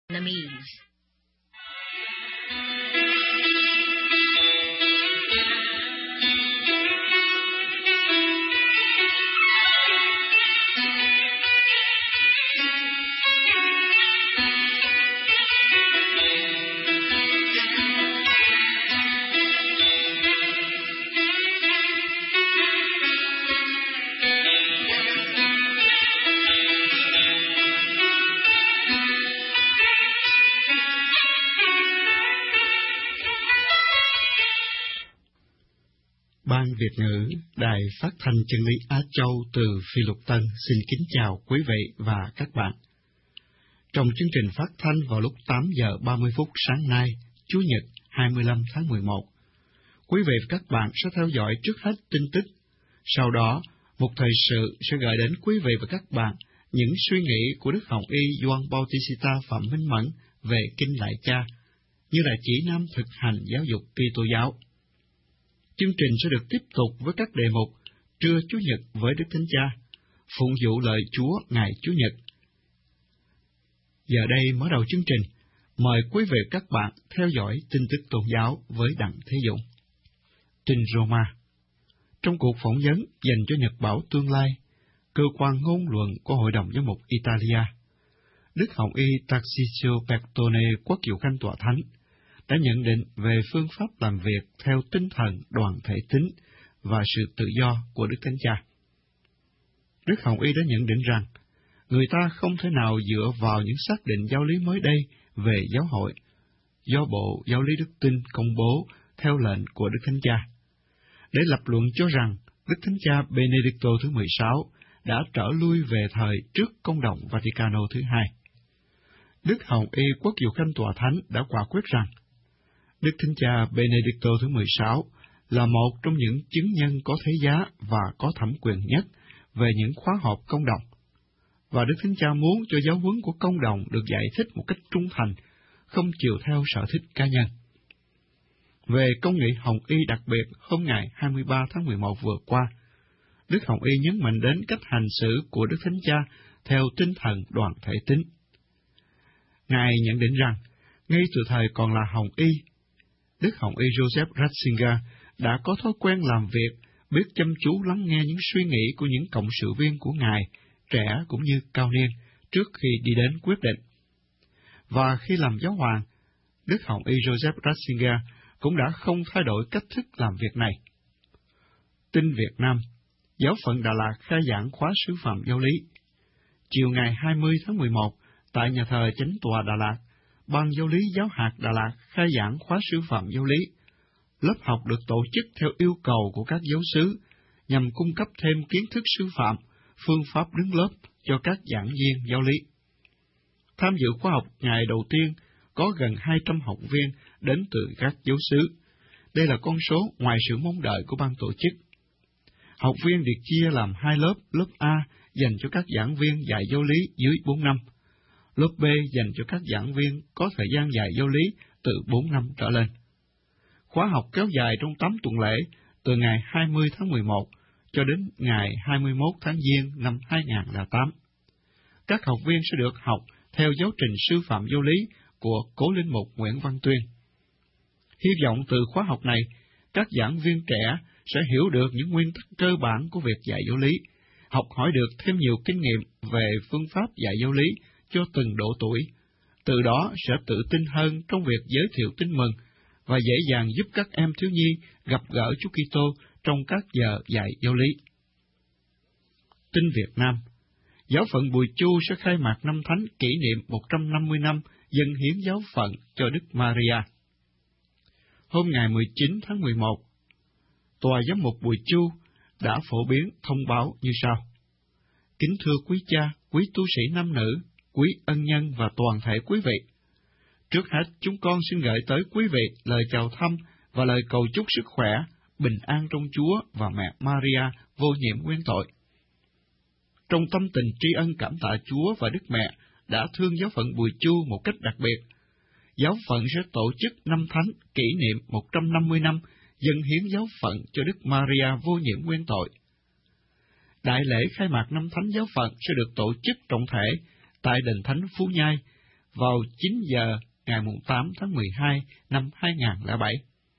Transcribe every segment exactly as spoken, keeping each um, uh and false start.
Vietnamese. Ban Việt ngữ Đài Phát thanh Chân lý Á Châu từ Phi Lục Tân xin kính chào quý vị và các bạn. Trong chương trình phát thanh vào lúc tám giờ ba mươi phút sáng nay, Chủ nhật hai mươi lăm tháng mười một, quý vị và các bạn sẽ theo dõi trước hết tin tức. Sau đó, một thời sự sẽ gửi đến quý vị và các bạn những suy nghĩ của Đức Hồng Y Gioan Bautista Phạm Minh Mẫn về Kinh Lại Cha, như là chỉ nam thực hành giáo dục Kitô giáo. Chương trình sẽ được tiếp tục với các đề mục Trưa Chủ nhật với Đức Thánh Cha, Phụng vụ lời Chúa ngày Chủ nhật. Giờ đây mở đầu chương trình, mời quý vị các bạn theo dõi tin tức tôn giáo với Đặng Thế Dũng. Tin Roma. Trong cuộc phỏng vấn dành cho Nhật báo Tương lai, cơ quan ngôn luận của Hội đồng Giám mục Italia, Đức Hồng Y Tarcisio Bertone Quốc hiệu Khanh Tọa Thánh đã nhận định về phương pháp làm việc theo tinh thần đoàn thể tính và sự tự do của Đức Thánh Cha. Đức Hồng Y đã nhận định rằng, người ta không thể nào dựa vào những xác định giáo lý mới đây về giáo hội, do Bộ Giáo lý Đức Tin công bố theo lệnh của Đức Thánh Cha, để lập luận cho rằng Đức Thánh Cha Benedicto thứ mười sáu đã trở lui về thời trước Công đồng Vaticano thứ hai. Đức Hồng Y Quốc hiệu Khanh Tọa Thánh đã quả quyết rằng, Đức Thánh Cha Benedicto thứ mười sáu là một trong những chứng nhân có thế giá và có thẩm quyền nhất về những khóa họp công đồng, và Đức Thánh Cha muốn cho giáo huấn của công đồng được giải thích một cách trung thành, không chiều theo sở thích cá nhân. Về công nghị Hồng Y đặc biệt hôm ngày hai mươi ba tháng mười một vừa qua, Đức Hồng Y nhấn mạnh đến cách hành xử của Đức Thánh Cha theo tinh thần đoàn thể tính. Ngài nhận định rằng, ngay từ thời còn là Hồng Y, Đức Hồng Y Joseph Ratzinger đã có thói quen làm việc, biết chăm chú lắng nghe những suy nghĩ của những cộng sự viên của Ngài, trẻ cũng như cao niên, trước khi đi đến quyết định. Và khi làm giáo hoàng, Đức Hồng Y Joseph Ratzinger cũng đã không thay đổi cách thức làm việc này. Tin Việt Nam, Giáo phận Đà Lạt khai giảng khóa sứ phạm giáo lý. Chiều ngày hai mươi tháng mười một, tại nhà thờ Chánh tòa Đà Lạt, Ban Giáo lý Giáo hạt Đà Lạt khai giảng khóa sứ phạm giáo lý. Lớp học được tổ chức theo yêu cầu của các giáo xứ, nhằm cung cấp thêm kiến thức sư phạm, phương pháp đứng lớp cho các giảng viên giáo lý. Tham dự khóa học ngày đầu tiên có gần hai trăm học viên đến từ các giáo xứ. Đây là con số ngoài sự mong đợi của ban tổ chức. Học viên được chia làm hai lớp, lớp A dành cho các giảng viên dạy giáo lý dưới bốn năm, lớp B dành cho các giảng viên có thời gian dạy giáo lý từ bốn năm trở lên. Khóa học kéo dài trong tám tuần lễ, từ ngày hai mươi tháng mười một cho đến ngày hai mươi mốt tháng Giêng năm hai nghìn không trăm lẻ tám. Các học viên sẽ được học theo giáo trình sư phạm giáo lý của Cố Linh mục Nguyễn Văn Tuyên. Hy vọng từ khóa học này, các giảng viên trẻ sẽ hiểu được những nguyên tắc cơ bản của việc dạy giáo lý, học hỏi được thêm nhiều kinh nghiệm về phương pháp dạy giáo lý cho từng độ tuổi, từ đó sẽ tự tin hơn trong việc giới thiệu tin mừng và dễ dàng giúp các em thiếu nhi gặp gỡ Chúa Kitô trong các giờ dạy giáo lý. Tin Việt Nam, Giáo phận Bùi Chu sẽ khai mạc năm thánh kỷ niệm một trăm năm mươi năm dâng hiến giáo phận cho Đức Maria. Hôm ngày mười chín tháng mười một, Tòa Giám mục Bùi Chu đã phổ biến thông báo như sau. Kính thưa quý cha, quý tu sĩ nam nữ, quý ân nhân và toàn thể quý vị. Trước hết, chúng con xin gửi tới quý vị lời chào thăm và lời cầu chúc sức khỏe, bình an trong Chúa và mẹ Maria vô nhiễm nguyên tội. Trong tâm tình tri ân cảm tạ Chúa và Đức Mẹ đã thương giáo phận Bùi Chu một cách đặc biệt, giáo phận sẽ tổ chức năm thánh kỷ niệm một trăm năm mươi năm dâng hiến giáo phận cho Đức Maria vô nhiễm nguyên tội. Đại lễ khai mạc năm thánh giáo phận sẽ được tổ chức trọng thể tại đền thánh Phú Nhai vào chín giờ ngày tám tháng mười hai năm hai nghìn không trăm lẻ bảy.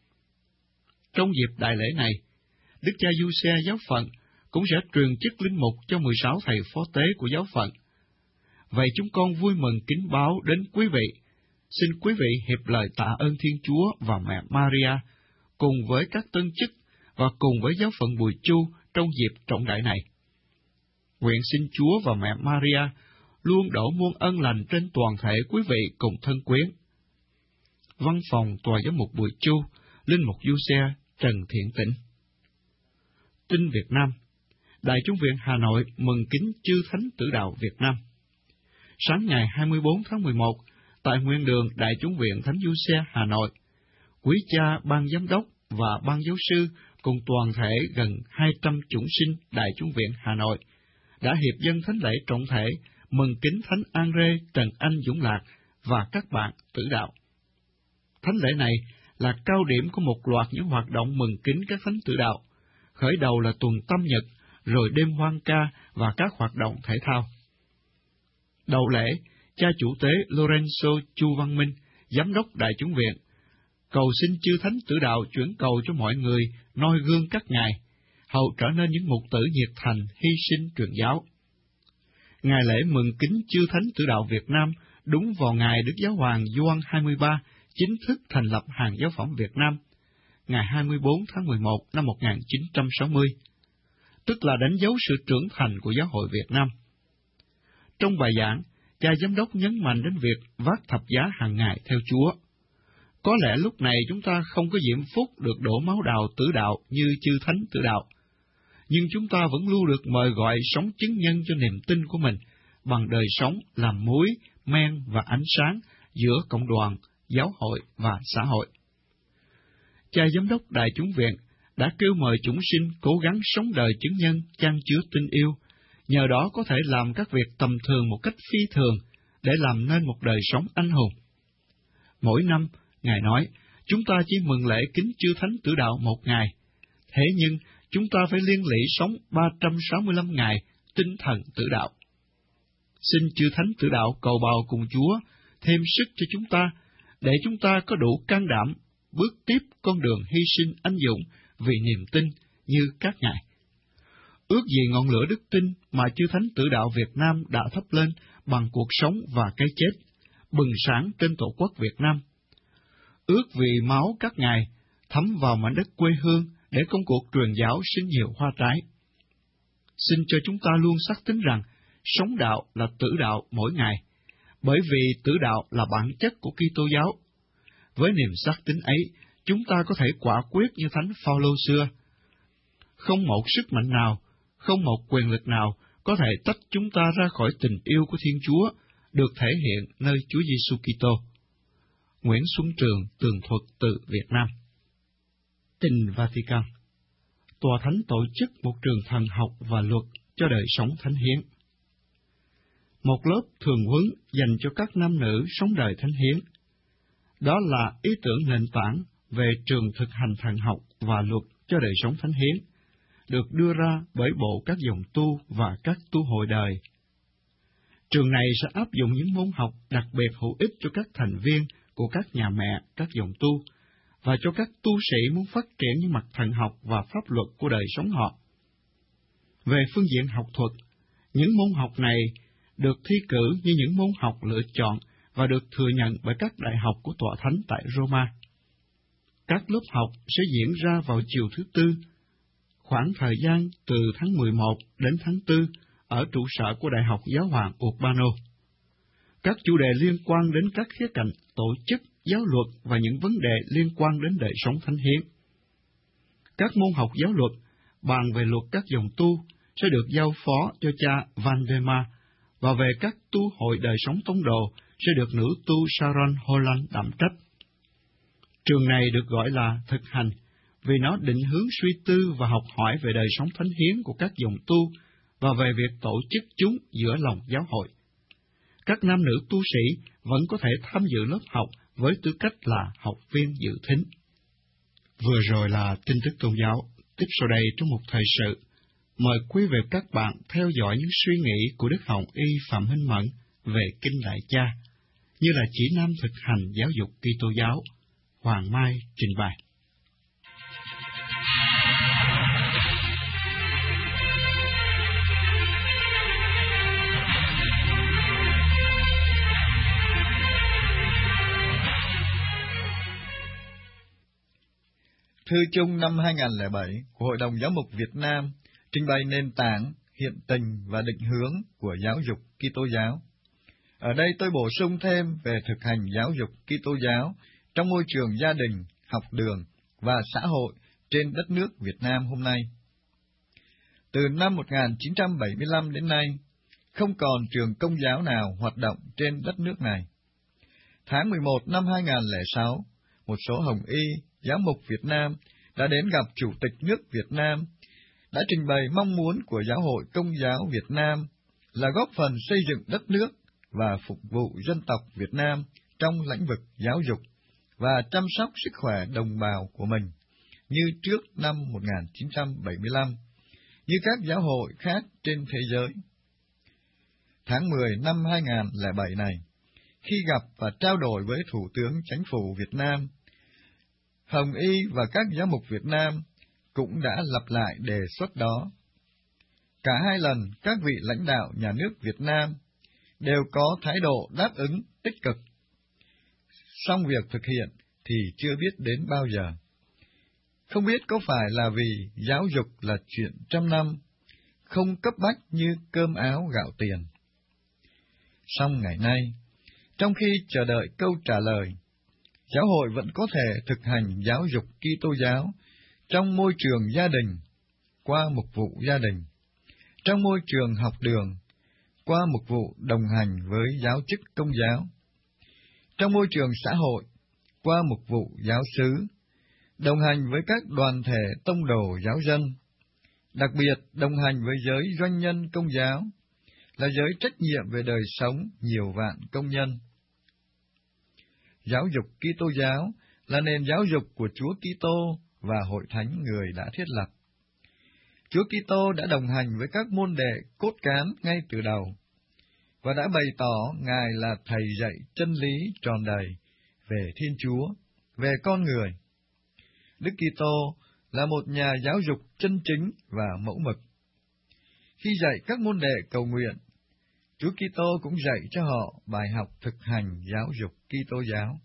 Trong dịp đại lễ này, Đức cha Giuse giáo phận cũng sẽ truyền chức linh mục cho mười sáu thầy phó tế của giáo phận. Vậy chúng con vui mừng kính báo đến quý vị, xin quý vị hiệp lời tạ ơn Thiên Chúa và mẹ Maria, cùng với các tân chức và cùng với giáo phận Bùi Chu trong dịp trọng đại này. Nguyện xin Chúa và mẹ Maria luôn đổ muôn ân lành trên toàn thể quý vị cùng thân quyến. Văn phòng Tòa Giám mục Bùi Chu, Linh mục Giuse Trần Thiện Tĩnh. Tin Việt Nam. Đại chúng viện Hà Nội mừng kính chư thánh tử đạo Việt Nam. Sáng ngày hai mươi bốn tháng mười một, tại nguyên đường Đại chúng viện Thánh Giuse Hà Nội, quý cha ban giám đốc và ban giáo sư cùng toàn thể gần hai trăm chủng sinh Đại chúng viện Hà Nội đã hiệp dân thánh lễ trọng thể mừng kính Thánh An-rê Trần Anh Dũng Lạc và các bạn tử đạo. Thánh lễ này là cao điểm của một loạt những hoạt động mừng kính các thánh tử đạo, khởi đầu là tuần Tâm Nhật, rồi đêm hoan ca và các hoạt động thể thao. Đầu lễ, cha chủ tế Lorenzo Chu Văn Minh, giám đốc Đại chúng viện, cầu xin chư thánh tử đạo chuyển cầu cho mọi người noi gương các ngài, hầu trở nên những mục tử nhiệt thành hy sinh truyền giáo. Ngày lễ mừng kính chư thánh tử đạo Việt Nam đúng vào ngày Đức Giáo hoàng Gioan hai mươi ba chính thức thành lập Hàng Giáo phẩm Việt Nam, ngày hai mươi bốn tháng mười một năm một nghìn chín trăm sáu mươi, tức là đánh dấu sự trưởng thành của giáo hội Việt Nam. Trong bài giảng, cha giám đốc nhấn mạnh đến việc vác thập giá hàng ngày theo Chúa. Có lẽ lúc này chúng ta không có diễm phúc được đổ máu đào tử đạo như chư thánh tử đạo, nhưng chúng ta vẫn luôn được mời gọi sống chứng nhân cho niềm tin của mình bằng đời sống làm muối, men và ánh sáng giữa cộng đoàn, giáo hội và xã hội. Cha giám đốc Đại chúng viện đã kêu mời chúng sinh cố gắng sống đời chứng nhân chan chứa tình yêu, nhờ đó có thể làm các việc tầm thường một cách phi thường để làm nên một đời sống anh hùng. Mỗi năm, Ngài nói, chúng ta chỉ mừng lễ kính chư thánh tử đạo một ngày, thế nhưng chúng ta phải liên lỉ sống ba trăm sáu mươi lăm ngày tinh thần tử đạo. Xin chư thánh tử đạo cầu bào cùng Chúa thêm sức cho chúng ta, để chúng ta có đủ can đảm bước tiếp con đường hy sinh anh dũng vì niềm tin như các ngài. Ước gì ngọn lửa đức tin mà chư thánh tử đạo Việt Nam đã thắp lên bằng cuộc sống và cái chết, bừng sáng trên tổ quốc Việt Nam. Ước vì máu các ngài thấm vào mảnh đất quê hương để công cuộc truyền giáo sinh nhiều hoa trái. Xin cho chúng ta luôn xác tín rằng sống đạo là tử đạo mỗi ngày, bởi vì tử đạo là bản chất của Kitô giáo. Với niềm xác tín ấy, chúng ta có thể quả quyết như Thánh Phaolô xưa. Không một sức mạnh nào, không một quyền lực nào có thể tách chúng ta ra khỏi tình yêu của Thiên Chúa, được thể hiện nơi Chúa Giêsu Kitô. Nguyễn Xuân Trường, tường thuật từ Việt Nam. Tin Vatican. Tòa Thánh tổ chức một trường thần học và luật cho đời sống thánh hiến. Một lớp thường huấn dành cho các nam nữ sống đời thánh hiến. Đó là ý tưởng nền tảng về trường thực hành thần học và luật cho đời sống thánh hiến, được đưa ra bởi Bộ các dòng tu và các tu hội đời. Trường này sẽ áp dụng những môn học đặc biệt hữu ích cho các thành viên của các nhà mẹ, các dòng tu, và cho các tu sĩ muốn phát triển những mặt thần học và pháp luật của đời sống họ. Về phương diện học thuật, những môn học này được thi cử như những môn học lựa chọn và được thừa nhận bởi các đại học của Tòa Thánh tại Roma. Các lớp học sẽ diễn ra vào chiều thứ Tư, khoảng thời gian từ tháng mười một đến tháng tư ở trụ sở của Đại học Giáo hoàng Urbano. Các chủ đề liên quan đến các khía cạnh tổ chức, giáo luật và những vấn đề liên quan đến đời sống thánh hiến. Các môn học giáo luật bàn về luật các dòng tu sẽ được giao phó cho cha Valdemar, và về các tu hội đời sống tông đồ sẽ được nữ tu Sharon Holland đảm trách. Trường này được gọi là thực hành vì nó định hướng suy tư và học hỏi về đời sống thánh hiến của các dòng tu và về việc tổ chức chúng giữa lòng giáo hội. Các nam nữ tu sĩ vẫn có thể tham dự lớp học với tư cách là học viên dự thính. Vừa rồi là tin tức tôn giáo. Tiếp sau đây trong một thời sự, mời quý vị các bạn theo dõi những suy nghĩ của Đức Hồng Y Phạm Minh Mẫn về Kinh Đại Cha. như là chỉ nam thực hành giáo dục Kitô giáo. Hoàng Mai trình bày. Thư chung năm hai không không bảy của Hội đồng Giáo mục Việt Nam trình bày nền tảng, hiện tình và định hướng của giáo dục Kitô giáo. Ở đây tôi bổ sung thêm về thực hành giáo dục Kitô giáo trong môi trường gia đình, học đường và xã hội trên đất nước Việt Nam hôm nay. Từ năm một nghìn chín trăm bảy mươi lăm đến nay, không còn trường công giáo nào hoạt động trên đất nước này. Tháng mười một năm hai không không sáu, một số hồng y, giáo mục Việt Nam đã đến gặp Chủ tịch nước Việt Nam, đã trình bày mong muốn của Giáo hội Công giáo Việt Nam là góp phần xây dựng đất nước và phục vụ dân tộc Việt Nam trong lĩnh vực giáo dục và chăm sóc sức khỏe đồng bào của mình, như trước năm một nghìn chín trăm bảy mươi lăm, như các giáo hội khác trên thế giới. Tháng mười năm hai không không bảy này, khi gặp và trao đổi với Thủ tướng Chính phủ Việt Nam, Hồng Y và các giáo mục Việt Nam cũng đã lặp lại đề xuất đó. Cả hai lần các vị lãnh đạo nhà nước Việt Nam đều có thái độ đáp ứng tích cực. Song việc thực hiện thì chưa biết đến bao giờ. Không biết có phải là vì giáo dục là chuyện trăm năm, không cấp bách như cơm áo gạo tiền. Song ngày nay, trong khi chờ đợi câu trả lời, giáo hội vẫn có thể thực hành giáo dục Kitô giáo trong môi trường gia đình, qua mục vụ gia đình, trong môi trường học đường, qua mục vụ đồng hành với giáo chức công giáo, trong môi trường xã hội, qua mục vụ giáo xứ, đồng hành với các đoàn thể tông đồ giáo dân, đặc biệt đồng hành với giới doanh nhân công giáo, là giới trách nhiệm về đời sống nhiều vạn công nhân. Giáo dục Kitô giáo là nền giáo dục của Chúa Kitô và Hội Thánh Người đã thiết lập. Chúa Kitô đã đồng hành với các môn đệ cốt cán ngay từ đầu, và đã bày tỏ Ngài là Thầy dạy chân lý tròn đầy về Thiên Chúa, về con người. Đức Kitô là một nhà giáo dục chân chính và mẫu mực. Khi dạy các môn đệ cầu nguyện, Chúa Kitô cũng dạy cho họ bài học thực hành giáo dục Kitô giáo.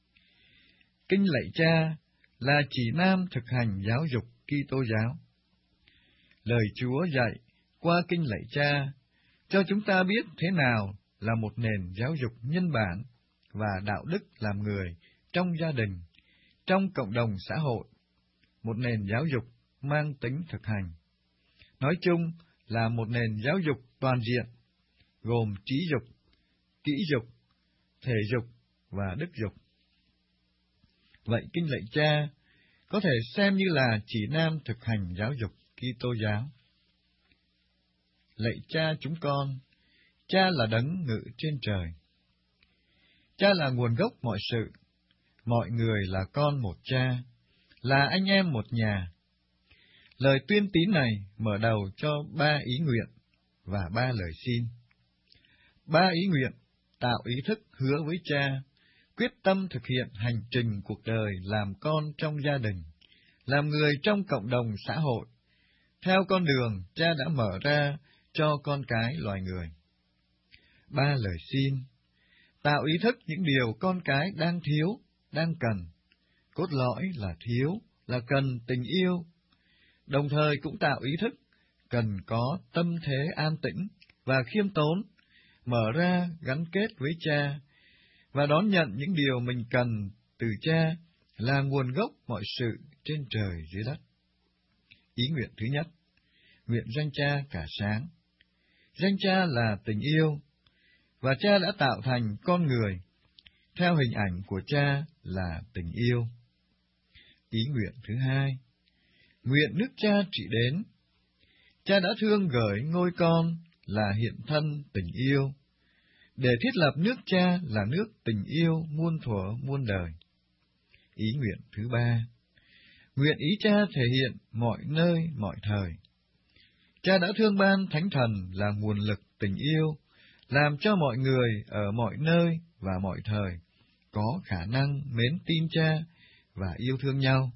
Kinh lạy Cha là chỉ nam thực hành giáo dục Kitô giáo. Lời Chúa dạy qua kinh lạy Cha cho chúng ta biết thế nào là một nền giáo dục nhân bản và đạo đức làm người trong gia đình, trong cộng đồng xã hội, một nền giáo dục mang tính thực hành. Nói chung là một nền giáo dục toàn diện, gồm trí dục, kỹ dục, thể dục và đức dục. Vậy kinh lạy Cha có thể xem như là chỉ nam thực hành giáo dục Kitô giáo. Lạy Cha chúng con, Cha là đấng ngự trên trời. Cha là nguồn gốc mọi sự, mọi người là con một Cha, là anh em một nhà. Lời tuyên tín này mở đầu cho ba ý nguyện và ba lời xin. Ba ý nguyện tạo ý thức hứa với Cha, quyết tâm thực hiện hành trình cuộc đời làm con trong gia đình, làm người trong cộng đồng xã hội, theo con đường Cha đã mở ra cho con cái loài người. Ba lời xin, tạo ý thức những điều con cái đang thiếu, đang cần, cốt lõi là thiếu, là cần tình yêu, đồng thời cũng tạo ý thức cần có tâm thế an tĩnh và khiêm tốn, mở ra gắn kết với Cha, và đón nhận những điều mình cần từ Cha là nguồn gốc mọi sự trên trời dưới đất. Ý nguyện thứ nhất, nguyện danh Cha cả sáng. Danh Cha là tình yêu, và Cha đã tạo thành con người theo hình ảnh của Cha là tình yêu. Ý nguyện thứ hai, nguyện nước Cha trị đến. Cha đã thương gửi ngôi con là hiện thân tình yêu, để thiết lập nước Cha là nước tình yêu muôn thuở muôn đời. Ý nguyện thứ ba, nguyện ý Cha thể hiện mọi nơi mọi thời. Cha đã thương ban Thánh Thần là nguồn lực tình yêu, làm cho mọi người ở mọi nơi và mọi thời có khả năng mến tin Cha và yêu thương nhau.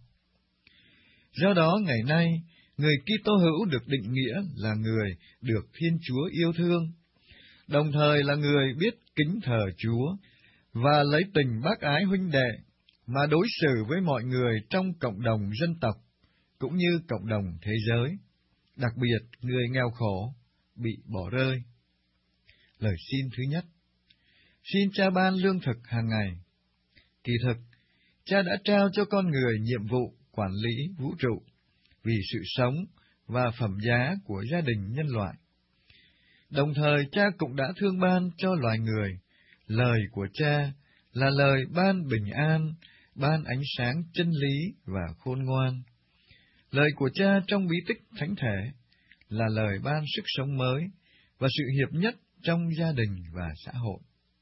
Do đó ngày nay, người Kitô hữu được định nghĩa là người được Thiên Chúa yêu thương, đồng thời là người biết kính thờ Chúa và lấy tình bác ái huynh đệ mà đối xử với mọi người trong cộng đồng dân tộc cũng như cộng đồng thế giới, đặc biệt người nghèo khổ, bị bỏ rơi. Lời xin thứ nhất: xin Cha ban lương thực hàng ngày. Kỳ thực, Cha đã trao cho con người nhiệm vụ quản lý vũ trụ vì sự sống và phẩm giá của gia đình nhân loại. Đồng thời, Cha cũng đã thương ban cho loài người. Lời của Cha là lời ban bình an, ban ánh sáng chân lý và khôn ngoan. Lời của Cha trong bí tích thánh thể là lời ban sức sống mới và sự hiệp nhất trong gia đình và xã hội.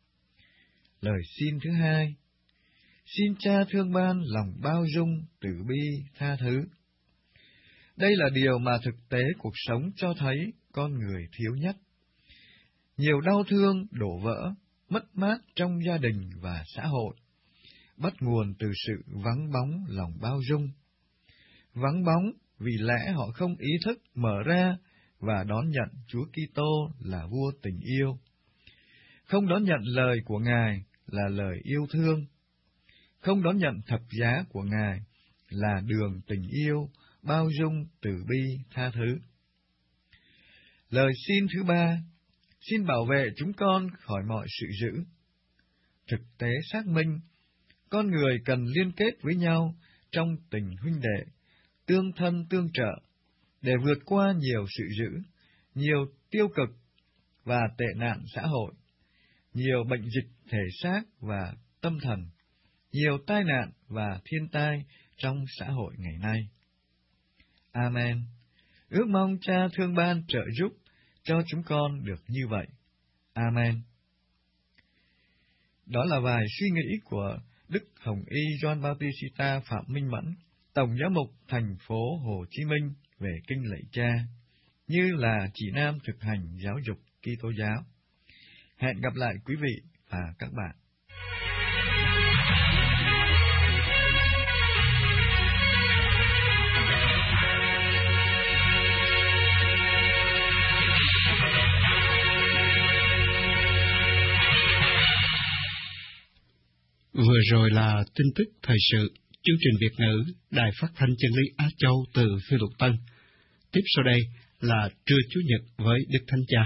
Lời xin thứ hai: xin Cha thương ban lòng bao dung, từ bi, tha thứ. Đây là điều mà thực tế cuộc sống cho thấy con người thiếu nhất. Nhiều đau thương, đổ vỡ, mất mát trong gia đình và xã hội bắt nguồn từ sự vắng bóng lòng bao dung. Vắng bóng vì lẽ họ không ý thức mở ra và đón nhận Chúa Kitô là vua tình yêu. Không đón nhận lời của Ngài là lời yêu thương. Không đón nhận thập giá của Ngài là đường tình yêu, bao dung, từ bi, tha thứ. Lời xin thứ ba: xin bảo vệ chúng con khỏi mọi sự dữ. Thực tế xác minh, con người cần liên kết với nhau trong tình huynh đệ, tương thân tương trợ, để vượt qua nhiều sự dữ, nhiều tiêu cực và tệ nạn xã hội, nhiều bệnh dịch thể xác và tâm thần, nhiều tai nạn và thiên tai trong xã hội ngày nay. Amen. Ước mong Cha thương ban trợ giúp cho chúng con được như vậy. Amen. Đó là vài suy nghĩ của Đức Hồng Y Gioan Bautista Phạm Minh Mẫn, Tổng giám mục thành phố Hồ Chí Minh về Kinh Lạy Cha, như là chỉ nam thực hành giáo dục Kitô giáo. Hẹn gặp lại quý vị và các bạn. Vừa rồi là tin tức thời sự, chương trình Việt ngữ, Đài Phát thanh Chân lý Á Châu từ Phi Luật Tân. Tiếp sau đây là trưa Chủ nhật với Đức Thánh Cha.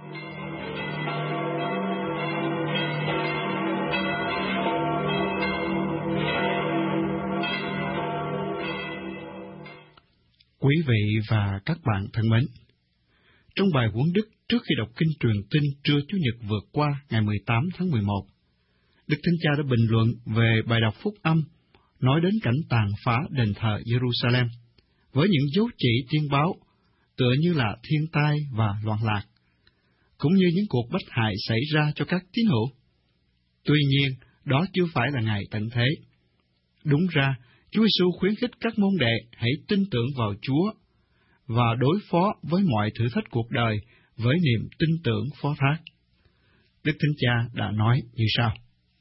Quý vị và các bạn thân mến, trong bài huấn đức trước khi đọc kinh truyền tin trưa Chủ nhật vừa qua ngày mười tám tháng mười một, Đức Thánh Cha đã bình luận về bài đọc phúc âm, nói đến cảnh tàn phá đền thờ Jerusalem, với những dấu chỉ tiên báo, tựa như là thiên tai và loạn lạc, cũng như những cuộc bách hại xảy ra cho các tín hữu. Tuy nhiên, đó chưa phải là ngày tận thế. Đúng ra, Chúa Giêsu khuyến khích các môn đệ hãy tin tưởng vào Chúa và đối phó với mọi thử thách cuộc đời với niềm tin tưởng phó thác. Đức Thánh Cha đã nói như sau: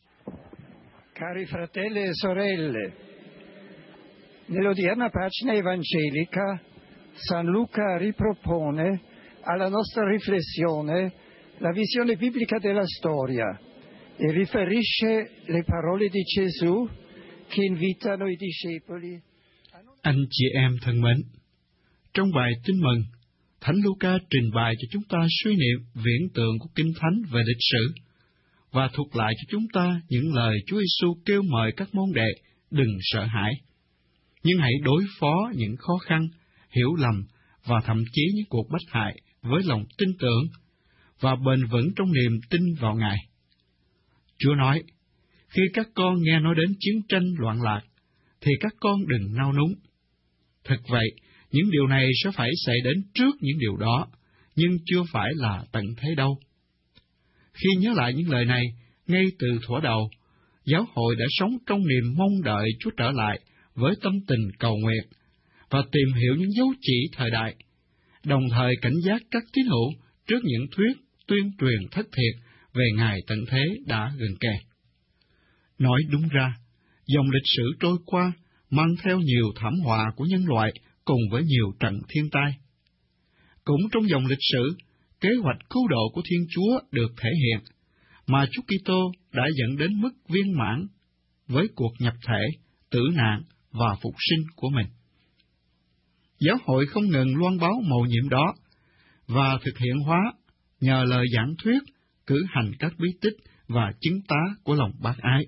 Cari fratelli e sorelle, nell'odierna pagina evangelica, San Luca ripropone alla nostra riflessione la visione biblica della storia e riferisce le parole di Gesù che invitano i discepoli. Anh chị em thân mến, trong bài Tin mừng, Thánh Luca trình bày cho chúng ta suy niệm viễn tượng của Kinh Thánh về lịch sử và thuật lại cho chúng ta những lời Chúa Giêsu kêu mời các môn đệ đừng sợ hãi, nhưng hãy đối phó những khó khăn, hiểu lầm và thậm chí những cuộc bách hại với lòng tin tưởng và bền vững trong niềm tin vào Ngài. Chúa nói, khi các con nghe nói đến chiến tranh loạn lạc, thì các con đừng nao núng. Thực vậy, những điều này sẽ phải xảy đến trước những điều đó, nhưng chưa phải là tận thế đâu. Khi nhớ lại những lời này, ngay từ thuở đầu, giáo hội đã sống trong niềm mong đợi Chúa trở lại với tâm tình cầu nguyện và tìm hiểu những dấu chỉ thời đại, đồng thời cảnh giác các tín hữu trước những thuyết tuyên truyền thất thiệt về ngày tận thế đã gần kề. Nói đúng ra, dòng lịch sử trôi qua mang theo nhiều thảm họa của nhân loại cùng với nhiều trận thiên tai. Cũng trong dòng lịch sử, kế hoạch cứu độ của Thiên Chúa được thể hiện, mà Chúa Kitô đã dẫn đến mức viên mãn với cuộc nhập thể, tử nạn và phục sinh của mình. Giáo hội không ngừng loan báo mầu nhiệm đó và thực hiện hóa nhờ lời giảng thuyết, cử hành các bí tích và chứng tá của lòng bác ái.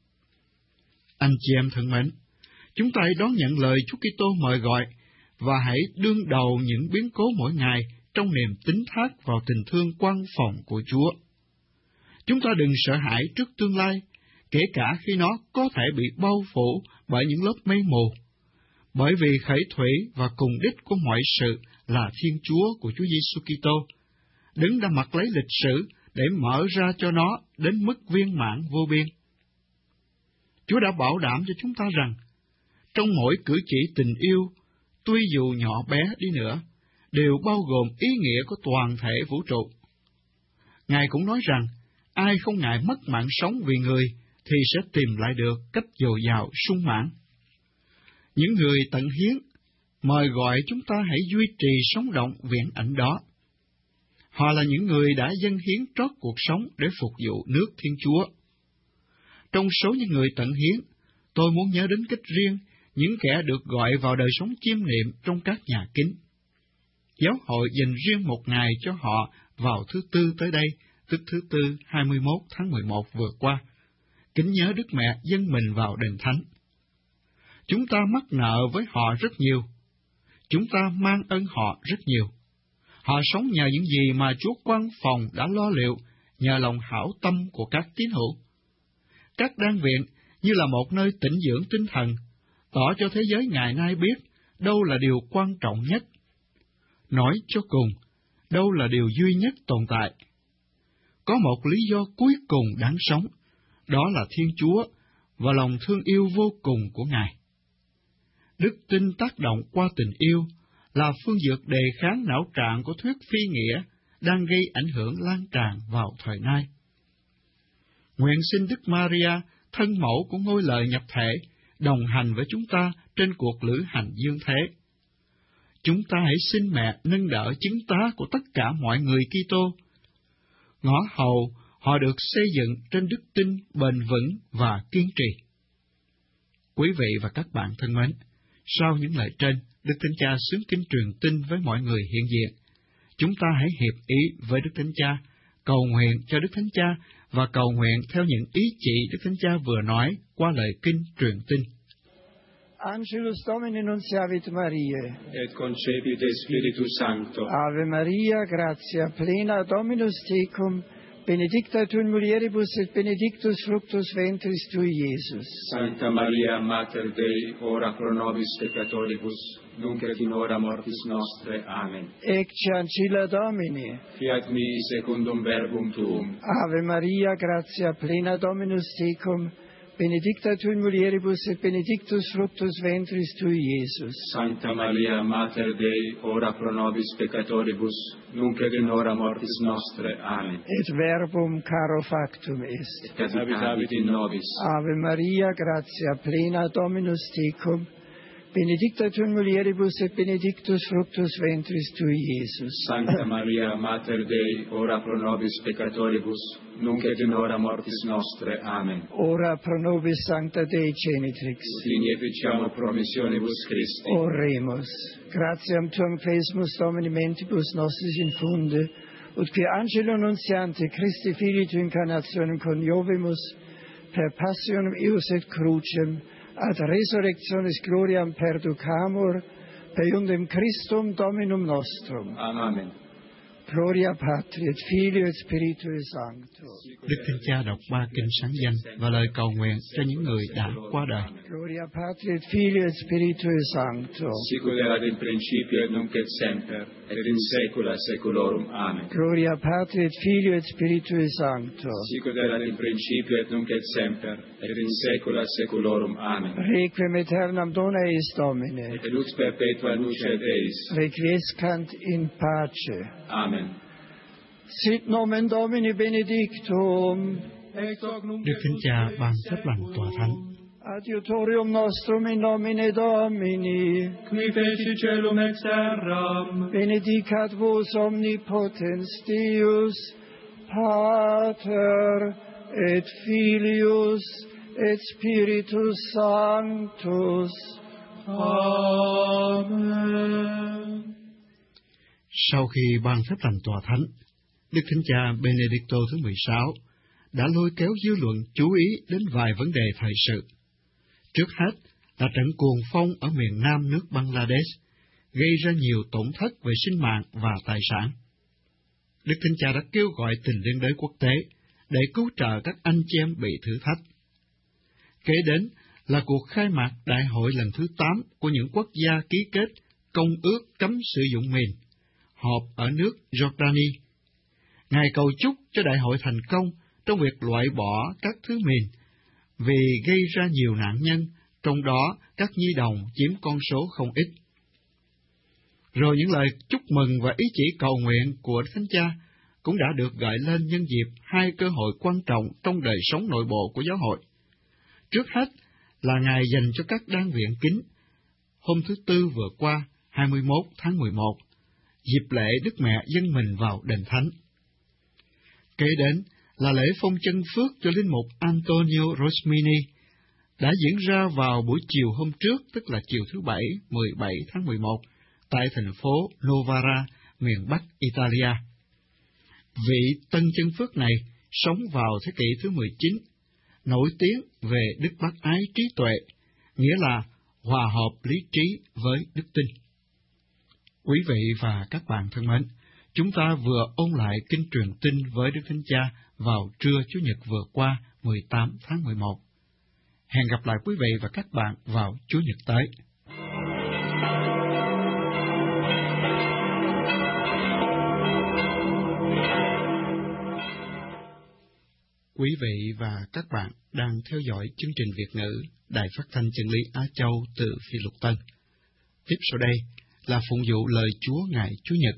Anh chị em thân mến, chúng ta hãy đón nhận lời Chúa Kitô mời gọi và hãy đương đầu những biến cố mỗi ngày trong niềm tín thác vào tình thương quan phòng của Chúa. Chúng ta đừng sợ hãi trước tương lai, kể cả khi nó có thể bị bao phủ bởi những lớp mây mù, bởi vì khởi thủy và cùng đích của mọi sự là Thiên Chúa của Chúa Giêsu Kitô, đứng đã mặc lấy lịch sử để mở ra cho nó đến mức viên mãn vô biên. Chúa đã bảo đảm cho chúng ta rằng, trong mỗi cử chỉ tình yêu, tuy dù nhỏ bé đi nữa, đều bao gồm ý nghĩa của toàn thể vũ trụ. Ngài cũng nói rằng, ai không ngại mất mạng sống vì người, thì sẽ tìm lại được cách dồi dào sung mãn. Những người tận hiến mời gọi chúng ta hãy duy trì sống động viễn ảnh đó. Họ là những người đã dâng hiến trót cuộc sống để phục vụ nước Thiên Chúa. Trong số những người tận hiến, tôi muốn nhớ đến cách riêng những kẻ được gọi vào đời sống chiêm niệm trong các nhà kính. Giáo hội dành riêng một ngày cho họ vào thứ Tư tới đây, tức thứ Tư hai mươi mốt tháng mười một vừa qua, kính nhớ Đức Mẹ dâng mình vào đền thánh. Chúng ta mắc nợ với họ rất nhiều. Chúng ta mang ơn họ rất nhiều. Họ sống nhờ những gì mà Chúa Quan Phòng đã lo liệu, nhờ lòng hảo tâm của các tín hữu. Các đan viện như là một nơi tĩnh dưỡng tinh thần, tỏ cho thế giới ngày nay biết đâu là điều quan trọng nhất. Nói cho cùng, đâu là điều duy nhất tồn tại. Có một lý do cuối cùng đáng sống, đó là Thiên Chúa và lòng thương yêu vô cùng của Ngài. Đức tin tác động qua tình yêu là phương dược đề kháng não trạng của thuyết phi nghĩa đang gây ảnh hưởng lan tràn vào thời nay. Nguyện xin Đức Maria, thân mẫu của ngôi lời nhập thể, đồng hành với chúng ta trên cuộc lữ hành dương thế. Chúng ta hãy xin mẹ nâng đỡ chứng tá của tất cả mọi người Kitô. Ngõ hầu họ được xây dựng trên đức tin bền vững và kiên trì. Quý vị và các bạn thân mến, sau những lời trên, Đức Thánh Cha xướng kính truyền tin với mọi người hiện diện. Chúng ta hãy hiệp ý với Đức Thánh Cha, cầu nguyện cho Đức Thánh Cha và cầu nguyện theo những ý chỉ Đức Thánh Cha vừa nói qua lời kinh truyền tin. Angelus Domini nunciavit Mariae, et concepit Spiritus Sancto. Ave Maria, gratia plena Dominus tecum, benedicta tu in mulieribus et benedictus fructus ventris tui, Iesus. Sancta Maria, Mater Dei, ora pro nobis peccatoribus, nunc et in hora mortis nostre. Amen. Ecce ancilla Domini. Fiat mi secundum verbum tuum. Ave Maria, gratia plena Dominus tecum, benedicta tu in mulieribus et benedictus fructus ventris tui, Iesus. Sancta Maria, Mater Dei, ora pro nobis peccatoribus, nunc et in hora mortis nostre. Amen. Et verbum caro factum est. Et habitavit in nobis. Ave Maria, gratia plena Dominus tecum, benedicta tu in mulieribus et benedictus fructus ventris tui, Iesus. Sancta Maria, Mater Dei, ora pro nobis peccatoribus, nunc et in hora mortis nostre. Amen. Ora pro nobis Sancta Dei Genitrix. Ut in efficiamo promissionibus Christi. Oremus. Gratiam tuam quesumus Domini mentibus nostris infunde, ut qui angelo nuntiante Christi Filii tu incarnationem coniovimus, per passionem eius et crucem, ad resurrectionis gloriam perducamur, per iundem Christum Dominum nostrum. Amen. Gloria Patri et Filio et Spiritui Sancto. Đức Thánh Cha đọc ba kinh sáng danh và lời cầu nguyện cho những người đã qua đời. Gloria Patri et Filio et Spiritui Sancto. Sicut erat in principio et nunc et semper, et in saecula saeculorum. Amen. Gloria Patri et Filio et Spiritui Sancto. Sicut erat in principio et nunc et semper, et in saecula saeculorum. Amen. Requiem aeternam dona eis Domine. Et lux perpetua luce et eis. Requiescant in pace. Amen. Sit nomen Domini benedictum. Đức Thánh Cha ban phép lành tòa thánh. Adiutorium nostrum in nomine Domini, qui feci celum et terram, benedicat vos omnipotens Deus, Pater et Filius et Spiritus Sanctus. Amen. Sau khi ban phép lành tòa thánh, Đức Thánh Cha Benedicto thứ mười sáu đã lôi kéo dư luận chú ý đến vài vấn đề thời sự. Trước hết là trận cuồng phong ở miền nam nước Bangladesh, gây ra nhiều tổn thất về sinh mạng và tài sản. Đức Thánh Cha đã kêu gọi tình liên đới quốc tế để cứu trợ các anh chị em bị thử thách. Kế đến là cuộc khai mạc đại hội lần thứ tám của những quốc gia ký kết Công ước cấm sử dụng mìn, họp ở nước Jordani. Ngài cầu chúc cho đại hội thành công trong việc loại bỏ các thứ mìn, vì gây ra nhiều nạn nhân, trong đó các nhi đồng chiếm con số không ít. Rồi những lời chúc mừng và ý chỉ cầu nguyện của Đức Thánh Cha cũng đã được gợi lên nhân dịp hai cơ hội quan trọng trong đời sống nội bộ của giáo hội. Trước hết là Ngài dành cho các đan viện kính hôm thứ Tư vừa qua, hai mươi mốt tháng mười một, dịp lễ Đức Mẹ dâng mình vào đền thánh. Kế đến là lễ phong chân phước cho linh mục Antonio Rosmini, đã diễn ra vào buổi chiều hôm trước, tức là chiều thứ Bảy, mười bảy tháng mười một, tại thành phố Novara, miền Bắc Italia. Vị tân chân phước này sống vào thế kỷ thứ mười chín, nổi tiếng về đức bác ái trí tuệ, nghĩa là hòa hợp lý trí với đức tin. Quý vị và các bạn thân mến, chúng ta vừa ôn lại kinh truyền tin với Đức Thánh Cha vào trưa Chủ nhật vừa qua, mười tám tháng mười một. Hẹn gặp lại quý vị và các bạn vào Chủ nhật tới. Quý vị và các bạn đang theo dõi chương trình Việt ngữ Đài Phát thanh Chân lý Á Châu từ Phi Luật Tân. Tiếp sau đây là phụng vụ lời Chúa ngày Chủ nhật.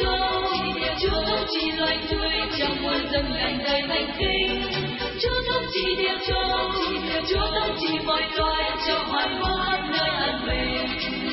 Chúa chỉ loài người trong muôn dân lành đời thành kinh. Chúa chỉ biết Chúa, chỉ biết Chúa tất chỉ mọi loài trong hoàn hóa nơi an bình.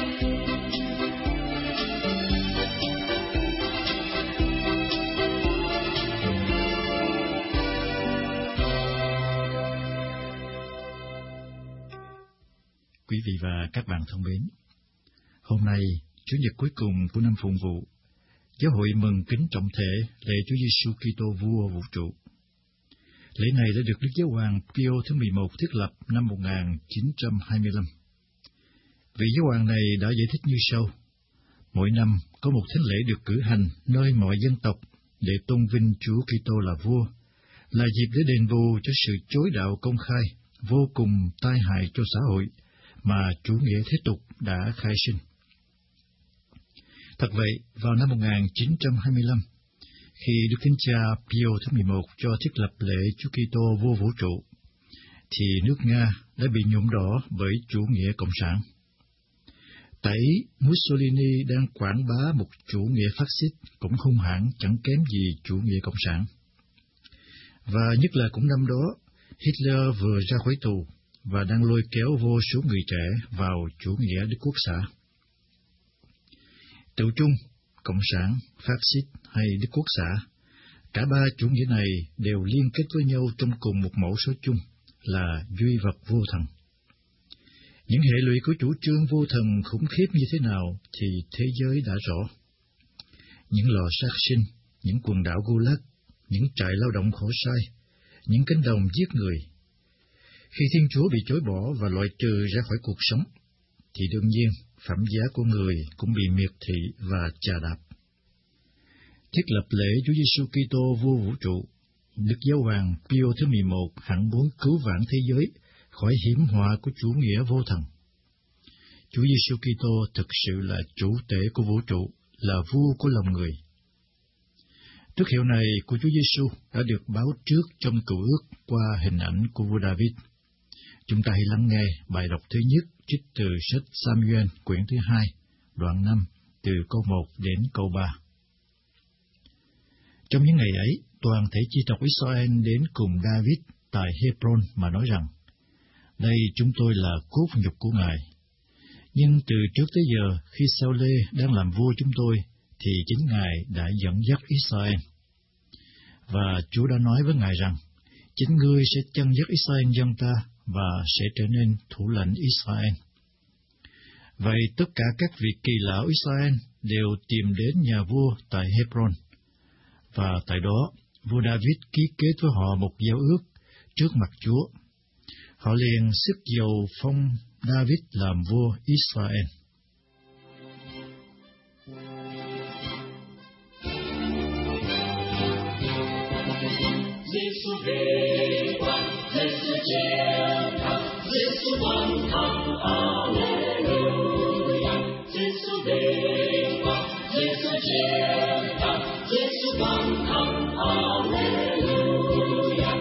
Quý vị và các bạn thân mến, hôm nay, Chủ nhật cuối cùng của năm Phụng vụ, Giáo hội mừng kính trọng thể lễ Chúa Giêsu Kitô Vua Vũ trụ. Lễ này đã được Đức Giáo hoàng Pio thứ mười một thiết lập năm một nghìn chín trăm hai mươi lăm. Vị Giáo hoàng này đã giải thích như sau: mỗi năm có một thánh lễ được cử hành nơi mọi dân tộc để tôn vinh Chúa Kitô là Vua, là dịp để đền bù cho sự chối đạo công khai, vô cùng tai hại cho xã hội mà chủ nghĩa thế tục đã khai sinh. Thật vậy, vào năm một nghìn chín trăm hai mươi lăm, khi Đức Thánh Cha Pio thứ mười một cho thiết lập lễ Chúa Kitô Vua Vũ trụ, thì nước Nga đã bị nhuộm đỏ bởi chủ nghĩa cộng sản. Tại Ý, Mussolini đang quảng bá một chủ nghĩa phát xít cũng hung hãn chẳng kém gì chủ nghĩa cộng sản. Và nhất là cũng năm đó, Hitler vừa ra khỏi tù và đang lôi kéo vô số người trẻ vào chủ nghĩa Đức Quốc xã. Tự trung, cộng sản, phát xít hay Đức Quốc xã, cả ba chủ nghĩa này đều liên kết với nhau trong cùng một mẫu số chung là duy vật vô thần. Những hệ lụy của chủ trương vô thần khủng khiếp như thế nào thì thế giới đã rõ. Những lò sát sinh, những quần đảo Gulag, những trại lao động khổ sai, những cánh đồng giết người. Khi Thiên Chúa bị chối bỏ và loại trừ ra khỏi cuộc sống, thì đương nhiên phẩm giá của người cũng bị miệt thị và chà đạp. Thiết lập lễ Chúa Giêsu Kitô Vua Vũ trụ, Đức Giáo hoàng Pio thứ mười một hẳn muốn cứu vãn thế giới khỏi hiểm họa của chủ nghĩa vô thần. Chúa Giêsu Kitô thực sự là chủ tể của vũ trụ, là vua của lòng người. Tước hiệu này của Chúa Giêsu đã được báo trước trong Cựu Ước qua hình ảnh của vua David. Chúng ta hãy lắng nghe bài đọc thứ nhất trích từ sách Samuel quyển thứ hai, đoạn năm, từ câu một đến câu ba. Trong những ngày ấy, toàn thể chi tộc Israel đến cùng David tại Hebron mà nói rằng: đây chúng tôi là cốt nhục của Ngài. Nhưng từ trước tới giờ, khi Sao-lê đang làm vua chúng tôi, thì chính Ngài đã dẫn dắt Israel. Và Chúa đã nói với Ngài rằng, chính ngươi sẽ chân dắt Israel dân ta và sẽ trở nên thủ lãnh Israel. Vậy tất cả các vị kỳ lão Israel đều tìm đến nhà vua tại Hebron. Và tại đó, vua David ký kết với họ một giao ước trước mặt Chúa. Họ liền sức dầu phong David làm vua Israel. Giêsu về quan, Giêsu chiến thắng, Giêsu toàn thắng, Alleluia. Giêsu về quan, Giêsu chiến thắng, Giêsu toàn thắng, Alleluia.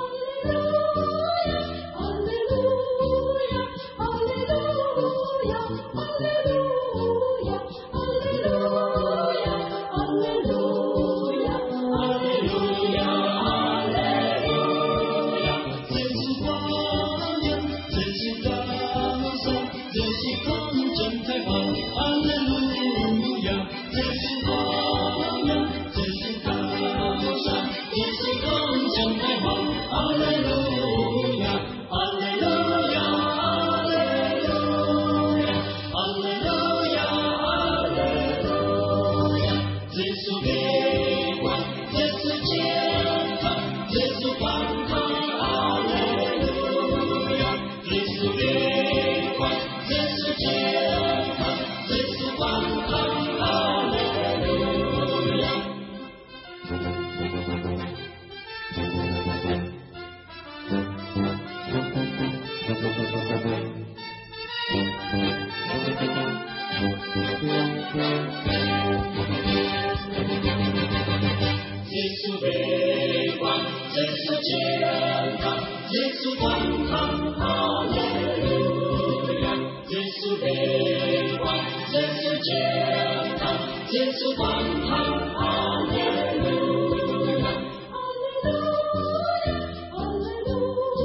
Alleluia, Alleluia, Alleluia, Alleluia, Alleluia, Alleluia, Alleluia. Giêsu quá nhân, Giêsu cao sang, Giêsu con chân thái hoàng, Alleluia. Giêsu quá nhân, Giêsu cao sang, Giêsu con chân thái hoàng, Alleluia, Alleluia, Alleluia, Alleluia, Alleluia. Giêsu về quan, Giêsu chiến thắng, Giêsu toàn thắng, Alleluia. Giêsu về quan, Giêsu chiến thắng, Giêsu toàn thắng, Alleluia. Giêsu về quan, Giêsu chiến thắng, Giêsu toàn thắng, Alleluia. Giêsu về quan, Giêsu chiến thắng, Giêsu toàn thắng, Alleluia. Alleluia, Alleluia,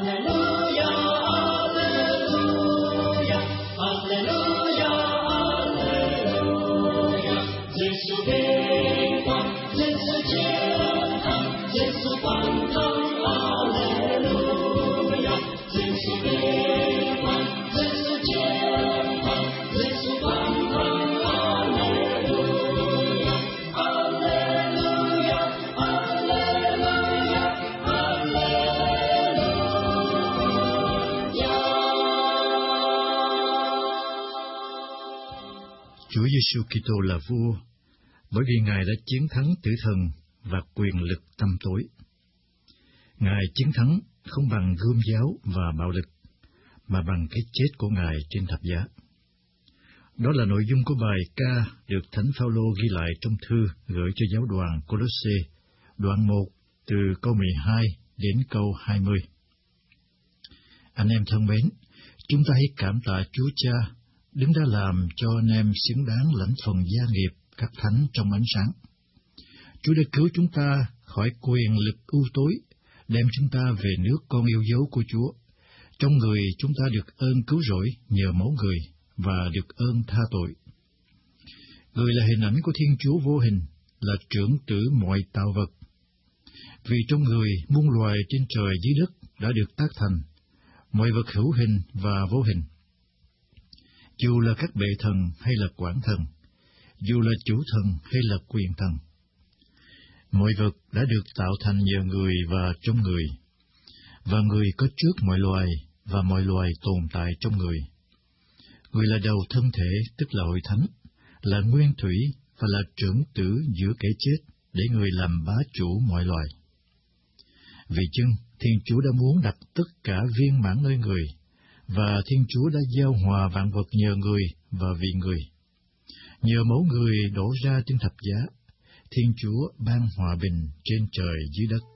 Chúa Giêsu Kitô là vua, bởi vì Ngài đã chiến thắng tử thần và quyền lực tăm tối. Ngài chiến thắng không bằng gươm giáo và bạo lực, mà bằng cái chết của Ngài trên thập giá. Đó là nội dung của bài ca được Thánh Phaolô ghi lại trong thư gửi cho giáo đoàn Colosse, đoạn một từ câu mười hai đến câu hai mươi. Anh em thân mến, chúng ta hãy cảm tạ Chúa Cha, đứng đã làm cho anh em xứng đáng lãnh phần gia nghiệp các thánh trong ánh sáng. Chúa đã cứu chúng ta khỏi quyền lực u tối, đem chúng ta về nước con yêu dấu của Chúa. Trong người chúng ta được ơn cứu rỗi nhờ máu người và được ơn tha tội. Người là hình ảnh của Thiên Chúa vô hình, là trưởng tử mọi tạo vật. Vì trong người muôn loài trên trời dưới đất đã được tác thành, mọi vật hữu hình và vô hình. Dù là các bệ thần hay là quản thần, dù là chủ thần hay là quyền thần. Mọi vật đã được tạo thành nhờ người và trong người, và người có trước mọi loài, và mọi loài tồn tại trong người. Người là đầu thân thể, tức là hội thánh, là nguyên thủy và là trưởng tử giữa kẻ chết, để người làm bá chủ mọi loài. Vì chưng, Thiên Chúa đã muốn đặt tất cả viên mãn nơi người, và Thiên Chúa đã giao hòa vạn vật nhờ người và vì người. Nhờ máu người đổ ra trên thập giá, Thiên Chúa ban hòa bình trên trời dưới đất.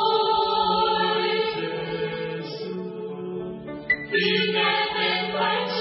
Vì nghe tiếng Thánh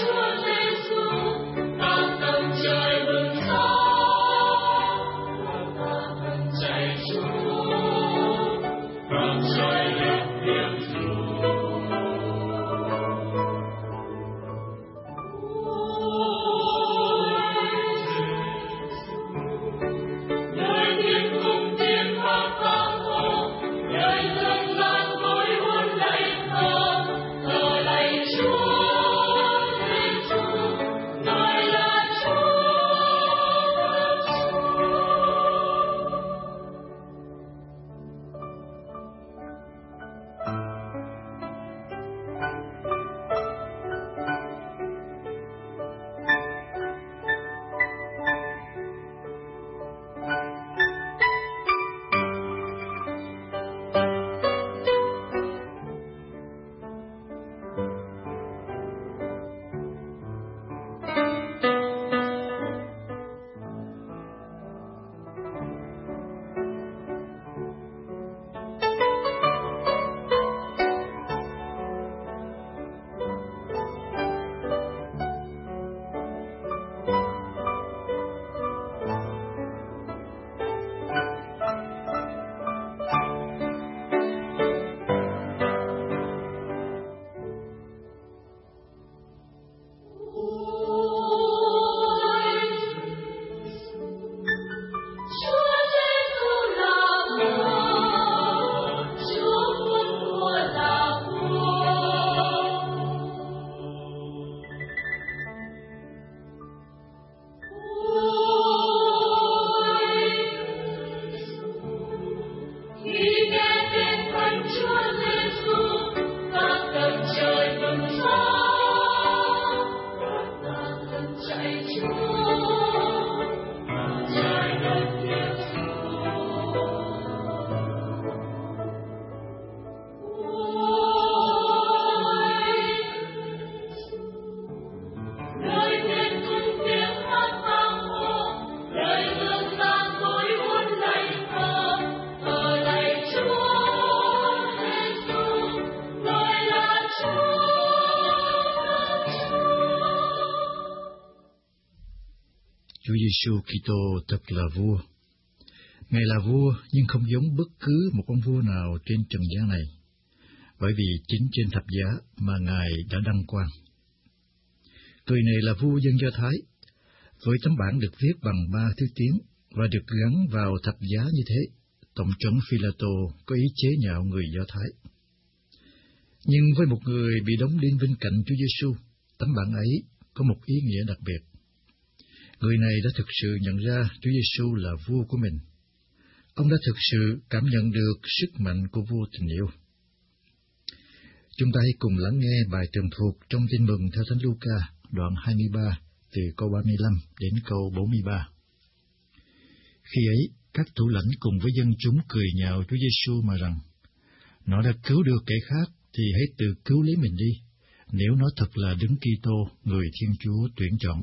Khi nghe tên Thánh Chúa Giêsu, các tầng trời bừng sáng, các ta dần chạy Chúa, trái đất tiếp Chúa Giêsu Kitô thật là vua. Ngài là vua nhưng không giống bất cứ một ông vua nào trên trần gian này, bởi vì chính trên thập giá mà Ngài đã đăng quang. Người này là vua dân Do Thái, với tấm bản được viết bằng ba thứ tiếng và được gắn vào thập giá như thế. Tổng trấn Phi-la-tô có ý chế nhạo người Do Thái. Nhưng với một người bị đóng đinh bên cạnh Chúa Giêsu, tấm bản ấy có một ý nghĩa đặc biệt. Người này đã thực sự nhận ra Chúa Giêsu là vua của mình. Ông đã thực sự cảm nhận được sức mạnh của vua tình yêu. Chúng ta hãy cùng lắng nghe bài tường thuộc trong Tin mừng theo Thánh Luca, đoạn hai mươi ba, từ câu ba mươi lăm đến câu bốn mươi ba. Khi ấy, các thủ lãnh cùng với dân chúng cười nhạo Chúa Giêsu mà rằng: Nó đã cứu được kẻ khác thì hãy tự cứu lấy mình đi, nếu nó thật là Đấng Kitô, người Thiên Chúa tuyển chọn.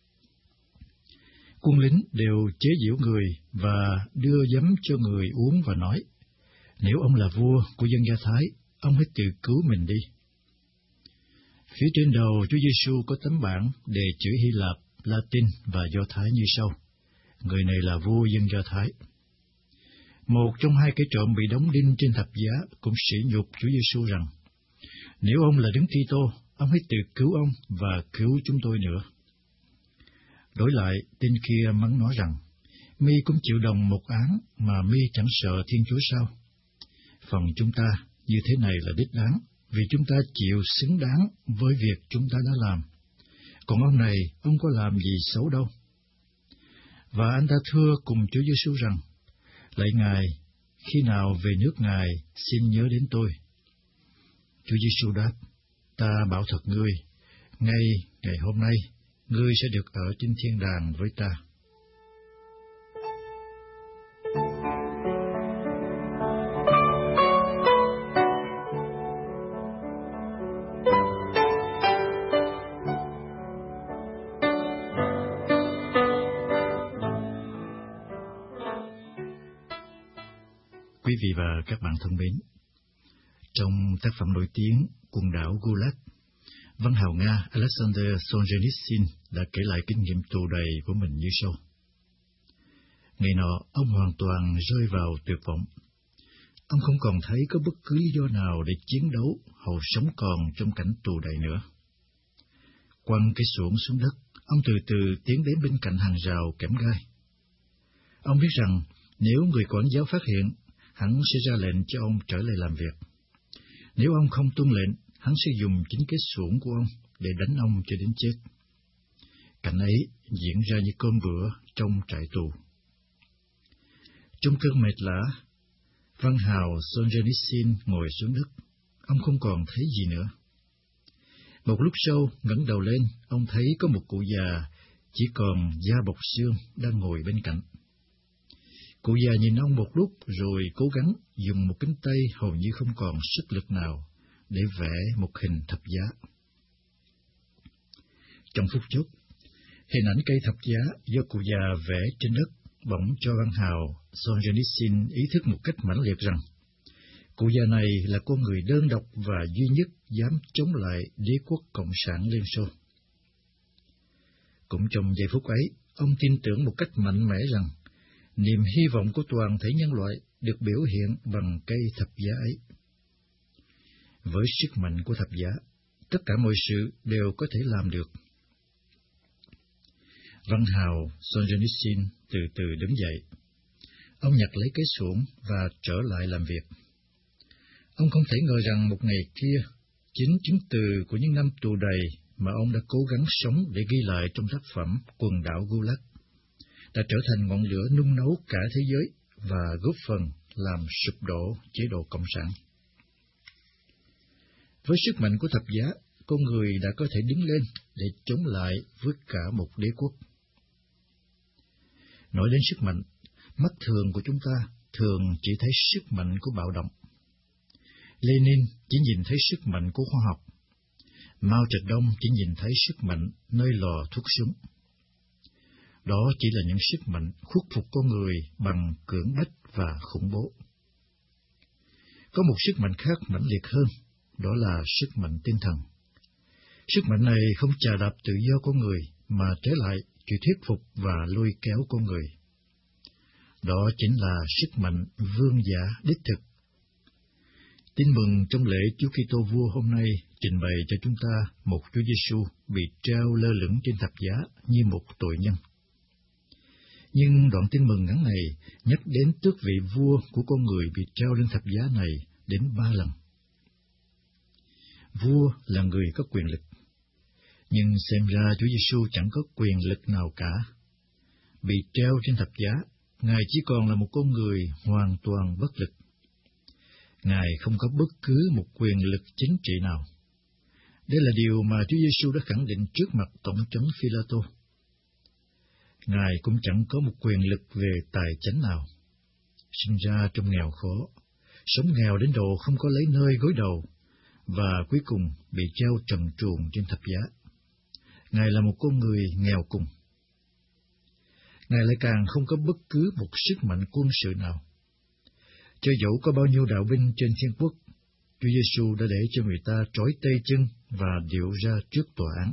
Quân lính đều chế giễu người và đưa giấm cho người uống và nói: Nếu ông là vua của dân Do Thái, ông hãy tự cứu mình đi. Phía trên đầu Chúa Giêsu có tấm bảng đề chữ Hy Lạp, Latin và Do Thái như sau: Người này là vua dân Do Thái. Một trong hai kẻ trộm bị đóng đinh trên thập giá cũng sỉ nhục Chúa Giêsu rằng: Nếu ông là Đấng Kitô, ông hãy tự cứu ông và cứu chúng tôi nữa. Đổi lại, tên kia mắng nói rằng: Mi cũng chịu đồng một án mà mi chẳng sợ Thiên Chúa sao? Phần chúng ta như thế này là đích đáng, vì chúng ta chịu xứng đáng với việc chúng ta đã làm. Còn ông này, ông có làm gì xấu đâu. Và anh ta thưa cùng Chúa Giêsu rằng: Lạy Ngài, khi nào về nước Ngài, xin nhớ đến tôi. Chúa Giêsu đáp: Ta bảo thật ngươi, ngay ngày hôm nay, ngươi sẽ được ở trên thiên đàng với ta. Quý vị và các bạn thân mến, trong tác phẩm nổi tiếng Quần đảo Gulag, văn hào Nga Alexander Solzhenitsyn đã kể lại kinh nghiệm tù đầy của mình như sau. Ngày nọ, ông hoàn toàn rơi vào tuyệt vọng. Ông không còn thấy có bất cứ lý do nào để chiến đấu hầu sống còn trong cảnh tù đầy nữa. Quăng cái xuồng xuống đất, ông từ từ tiến đến bên cạnh hàng rào kẽm gai. Ông biết rằng nếu người quản giáo phát hiện, hắn sẽ ra lệnh cho ông trở lại làm việc. Nếu ông không tuân lệnh, hắn sẽ dùng chính cái xuồng của ông để đánh ông cho đến chết. Cảnh ấy diễn ra như cơm bữa trong trại tù. Trong cơn mệt lả, văn hào Solzhenitsyn ngồi xuống đất. Ông không còn thấy gì nữa. Một lúc sau, ngẩng đầu lên, ông thấy có một cụ già chỉ còn da bọc xương đang ngồi bên cạnh. Cụ già nhìn ông một lúc rồi cố gắng dùng một cánh tay hầu như không còn sức lực nào để vẽ một hình thập giá. Trong phút chốc, hình ảnh cây thập giá do cụ già vẽ trên đất bỗng cho văn hào Solzhenitsyn ý thức một cách mãnh liệt rằng cụ già này là con người đơn độc và duy nhất dám chống lại đế quốc cộng sản Liên Xô. Cũng trong giây phút ấy, ông tin tưởng một cách mạnh mẽ rằng niềm hy vọng của toàn thể nhân loại được biểu hiện bằng cây thập giá ấy. Với sức mạnh của thập giá, tất cả mọi sự đều có thể làm được. Văn hào Solzhenitsyn từ từ đứng dậy. Ông nhặt lấy cái xuồng và trở lại làm việc. Ông không thể ngờ rằng một ngày kia, chính chứng từ của những năm tù đầy mà ông đã cố gắng sống để ghi lại trong tác phẩm Quần đảo Gulag đã trở thành ngọn lửa nung nấu cả thế giới và góp phần làm sụp đổ chế độ Cộng sản. Với sức mạnh của thập giá, con người đã có thể đứng lên để chống lại với cả một đế quốc. Nói đến sức mạnh, mắt thường của chúng ta thường chỉ thấy sức mạnh của bạo động. Lenin chỉ nhìn thấy sức mạnh của khoa học. Mao Trạch Đông chỉ nhìn thấy sức mạnh nơi lò thuốc súng. Đó chỉ là những sức mạnh khuất phục con người bằng cưỡng bách và khủng bố. Có một sức mạnh khác mãnh liệt hơn, đó là sức mạnh tinh thần. Sức mạnh này không chà đạp tự do con người, mà trái lại chỉ thuyết phục và lôi kéo con người. Đó chính là sức mạnh vương giả đích thực. Tin mừng trong lễ Chúa Kitô Vua hôm nay trình bày cho chúng ta một Chúa Giêsu bị treo lơ lửng trên thập giá như một tội nhân. Nhưng đoạn tin mừng ngắn này nhắc đến tước vị vua của con người bị treo lên thập giá này đến ba lần. Vua là người có quyền lực, nhưng xem ra Chúa Giêsu chẳng có quyền lực nào cả. Bị treo trên thập giá, Ngài chỉ còn là một con người hoàn toàn bất lực. Ngài không có bất cứ một quyền lực chính trị nào. Đây là điều mà Chúa Giêsu đã khẳng định trước mặt Tổng trấn Phi-la-tô. Ngài cũng chẳng có một quyền lực về tài chánh nào. Sinh ra trong nghèo khó, sống nghèo đến độ không có lấy nơi gối đầu, và cuối cùng bị treo trần truồng trên thập giá. Ngài là một con người nghèo cùng. Ngài lại càng không có bất cứ một sức mạnh quân sự nào. Cho dẫu có bao nhiêu đạo binh trên thiên quốc, Chúa Giêsu đã để cho người ta trói tay chân và điệu ra trước tòa án.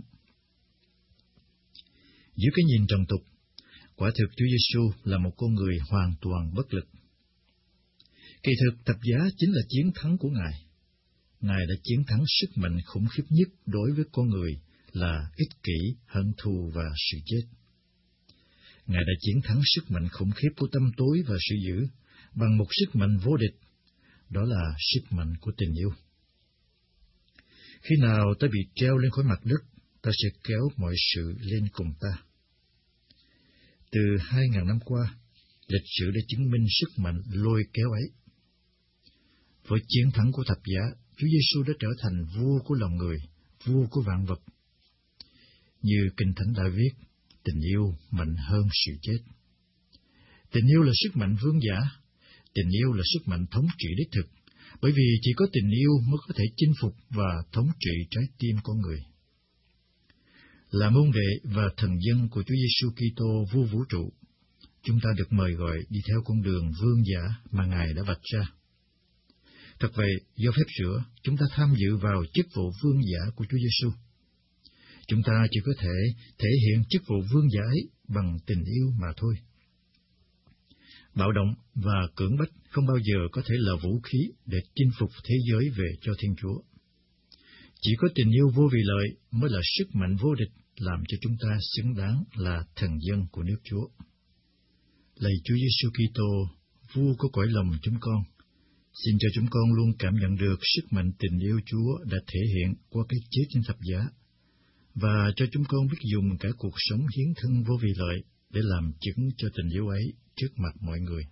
Dưới cái nhìn trần tục, quả thực Chúa Giêsu là một con người hoàn toàn bất lực. Kỳ thực thập giá chính là chiến thắng của Ngài. Ngài đã chiến thắng sức mạnh khủng khiếp nhất đối với con người là ích kỷ, hận thù và sự chết. Ngài đã chiến thắng sức mạnh khủng khiếp của tâm tối và sự dữ bằng một sức mạnh vô địch, đó là sức mạnh của tình yêu. Khi nào ta bị treo lên khỏi mặt đất, ta sẽ kéo mọi sự lên cùng ta. Từ hai ngàn năm qua, lịch sử đã chứng minh sức mạnh lôi kéo ấy. Với chiến thắng của thập giá, Chúa Giêsu đã trở thành vua của lòng người, vua của vạn vật. Như Kinh Thánh đã viết, tình yêu mạnh hơn sự chết. Tình yêu là sức mạnh vương giả, tình yêu là sức mạnh thống trị đích thực, bởi vì chỉ có tình yêu mới có thể chinh phục và thống trị trái tim con người. Là môn đệ và thần dân của Chúa Giêsu Kitô vua vũ trụ, chúng ta được mời gọi đi theo con đường vương giả mà Ngài đã vạch ra. Thật vậy, do phép rửa, chúng ta tham dự vào chức vụ vương giả của Chúa Giêsu. Chúng ta chỉ có thể thể hiện chức vụ vương giả ấy bằng tình yêu mà thôi. Bạo động và cưỡng bách không bao giờ có thể là vũ khí để chinh phục thế giới về cho Thiên Chúa. Chỉ có tình yêu vô vì lợi mới là sức mạnh vô địch làm cho chúng ta xứng đáng là thần dân của nước Chúa. Lạy Chúa Giêsu Kitô, vua của cõi lòng chúng con, xin cho chúng con luôn cảm nhận được sức mạnh tình yêu Chúa đã thể hiện qua cái chết trên thập giá, và cho chúng con biết dùng cả cuộc sống hiến thân vô vì lợi để làm chứng cho tình yêu ấy trước mặt mọi người.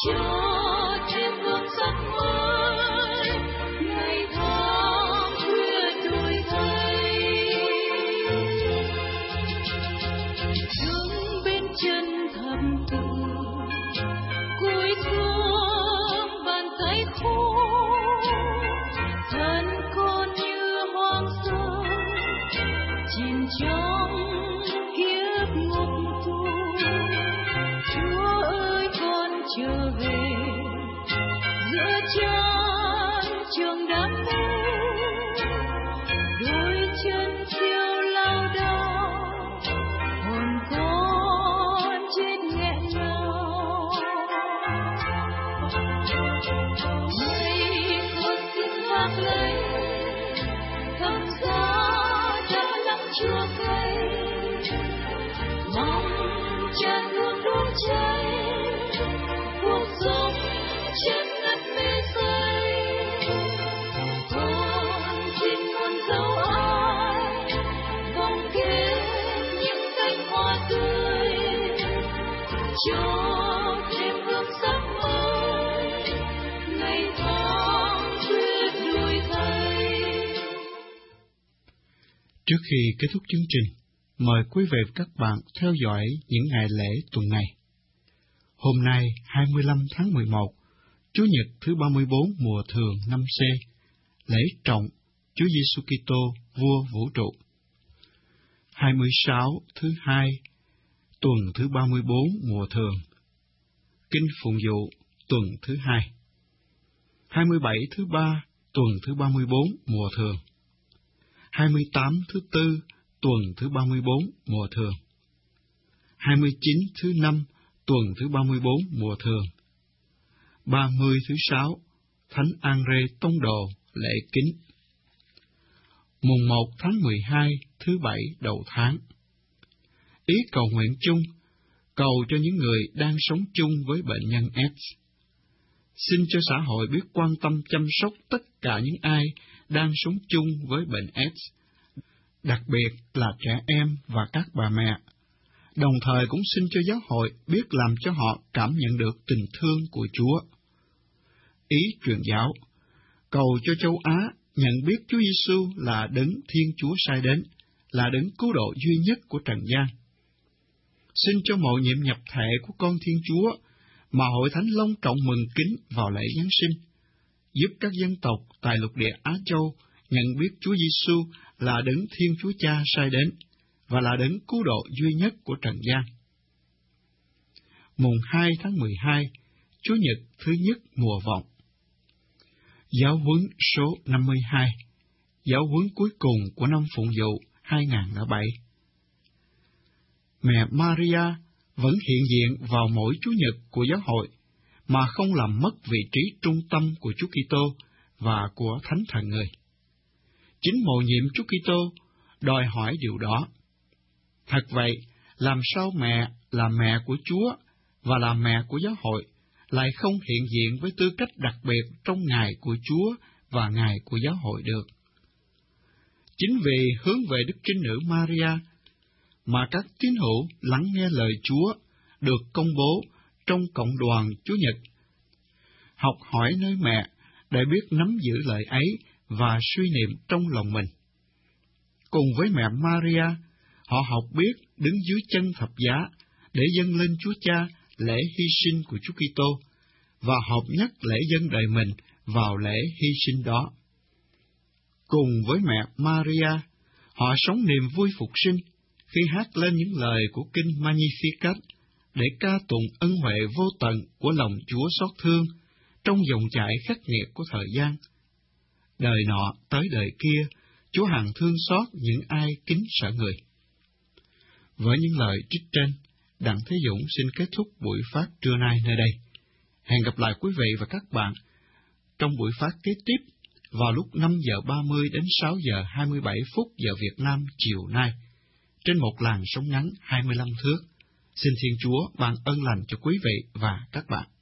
Trước khi kết thúc chương trình, mời quý vị và các bạn theo dõi những ngày lễ tuần này. Hôm nay, hai mươi lăm tháng mười một, Chủ nhật thứ ba mươi bốn mùa thường năm C, lễ trọng Chúa Giêsu Kitô, Vua Vũ trụ. hai mươi sáu thứ hai, tuần thứ ba mươi bốn mùa thường, Kinh Phụng Dụ tuần thứ hai. hai mươi bảy thứ ba, tuần thứ ba mươi bốn mùa thường. hai mươi tám thứ tư, tuần thứ ba mươi bốn mùa thường. hai mươi chín thứ năm, tuần thứ ba mươi bốn mùa thường. ba mươi thứ sáu, Thánh An-rê Tông Đồ lễ kính. Mùng một tháng mười hai, thứ bảy đầu tháng. Ý cầu nguyện chung, cầu cho những người đang sống chung với bệnh nhân AIDS. Xin cho xã hội biết quan tâm chăm sóc tất cả những ai đang sống chung với bệnh AIDS, đặc biệt là trẻ em và các bà mẹ. Đồng thời cũng xin cho giáo hội biết làm cho họ cảm nhận được tình thương của Chúa. Ý truyền giáo, cầu cho châu Á nhận biết Chúa Giêsu là Đấng Thiên Chúa sai đến, là Đấng cứu độ duy nhất của trần gian. Xin cho mầu nhiệm nhập thể của con Thiên Chúa mà Hội Thánh long trọng mừng kính vào lễ Giáng sinh, giúp các dân tộc tại lục địa Á Châu nhận biết Chúa Giêsu là Đấng Thiên Chúa Cha sai đến và là Đấng cứu độ duy nhất của trần gian. Mùng hai tháng mười hai, Chủ nhật thứ nhất mùa vọng. Giáo huấn số năm mươi hai, giáo huấn cuối cùng của năm Phụng Dụ hai không không bảy. Mẹ Maria vẫn hiện diện vào mỗi Chủ nhật của giáo hội, mà không làm mất vị trí trung tâm của Chúa Kitô và của Thánh Thần Người. Chính mầu nhiệm Chúa Kitô đòi hỏi điều đó. Thật vậy, làm sao mẹ là mẹ của Chúa và là mẹ của giáo hội lại không hiện diện với tư cách đặc biệt trong ngày của Chúa và ngày của giáo hội được? Chính vì hướng về Đức Trinh Nữ Maria mà các tín hữu lắng nghe lời Chúa được công bố trong cộng đoàn Chúa Nhật, học hỏi nơi mẹ để biết nắm giữ lời ấy và suy niệm trong lòng mình. Cùng với mẹ Maria, họ học biết đứng dưới chân thập giá để dâng lên Chúa Cha lễ hy sinh của Chúa Kitô và hợp nhất lễ dâng đời mình vào lễ hy sinh đó. Cùng với mẹ Maria, họ sống niềm vui phục sinh khi hát lên những lời của kinh Magnificat để ca tụng ân huệ vô tận của lòng Chúa xót thương trong dòng chảy khắc nghiệt của thời gian. Đời nọ tới đời kia, Chúa hằng thương xót những ai kính sợ Người. Với những lời trích trên, Đặng Thế Dũng xin kết thúc buổi phát trưa nay nơi đây. Hẹn gặp lại quý vị và các bạn trong buổi phát kế tiếp vào lúc năm giờ ba mươi đến sáu giờ hai mươi bảy phút giờ Việt Nam chiều nay, trên một làn sóng ngắn hai mươi lăm thước. Xin Thiên Chúa ban ân lành cho quý vị và các bạn.